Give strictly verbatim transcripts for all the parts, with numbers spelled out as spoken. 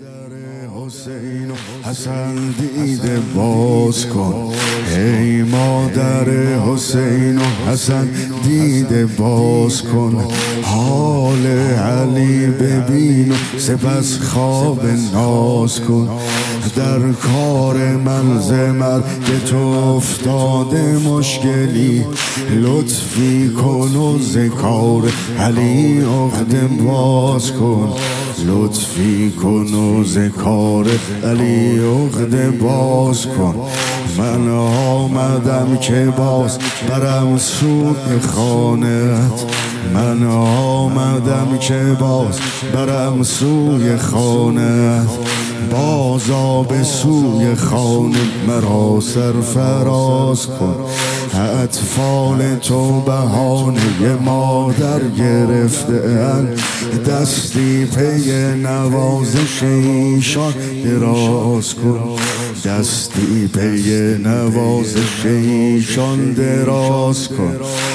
مادر حسین و حسن دیده باز کن، ای مادر حسین و حسن دیده باز کن، حال علی ببین و سپس خواب ناز کن، در کار من ز مرگ تو افتاده مشکلی، لطفی کن و ز کار علی عقده باز کن، لطفی کن و ز کار علی عقده باز کن. من آمدم که باز برم سوی خانه‌ات، من آمدم که باز برم سوی خانه‌ات، بازا به سوی خانه مرا سرفراز کن، اطفال تو بهانه مادر گرفته اند، دستی پی نوازش ایشان دراز کن، دستی پی نوازش ایشان دراز کن،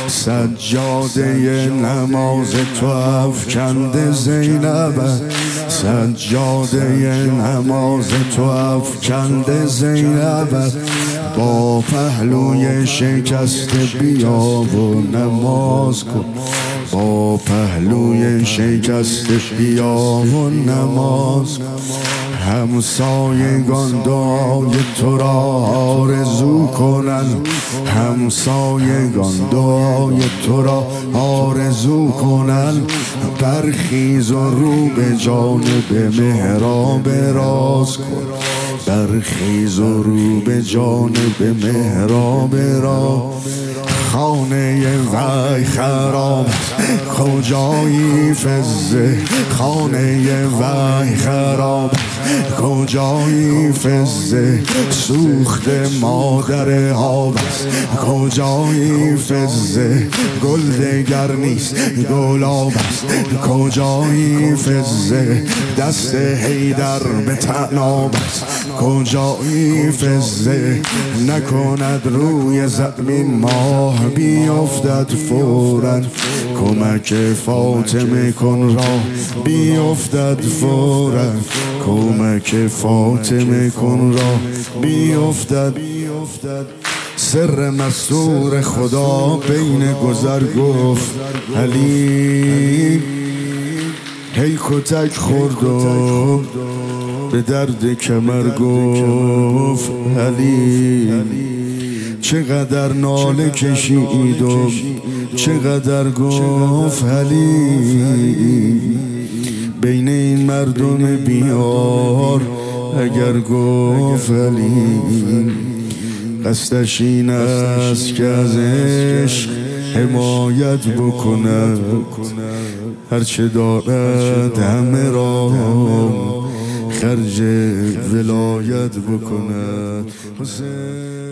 سجاده نماز تو افکنده زینب، سجاده نماز تو افکنده زینب، با پهلوی شکسته بیا و نماز کن، با پهلوی شکسته بیا و نماز کن. همسایگان دعای تو را آرزو کنند، همسایگان دعای تو را آرزو کنند، برخیز و رو به جانب محراب راز کن، برخیز و رو به جانب محراب را. خانه وی خراب کجایی فزه، خانه وی خراب کجایی فزه، سوخت مادر آب کجایی فزه، گل دگر نیست گلاب است کجایی فزه، دست حیدر به طناب است کجایی فزه، نکند روی زمین ماه بیافتد فوراً، کمک فاطمه کن را بیافتد فوراً، کمک فاطمه کن را بیافتد. سر مستور خدا بین گذر گفت علی، هی کتک خورد و به درد کمر گفت علی، چقدر ناله کشید و چقدر گفت علی، بین این مردم بیار اگر گفت علی، قصدش این است که از عشق حمایت بکند، هرچه دارد همه را خرج ولایت بکند.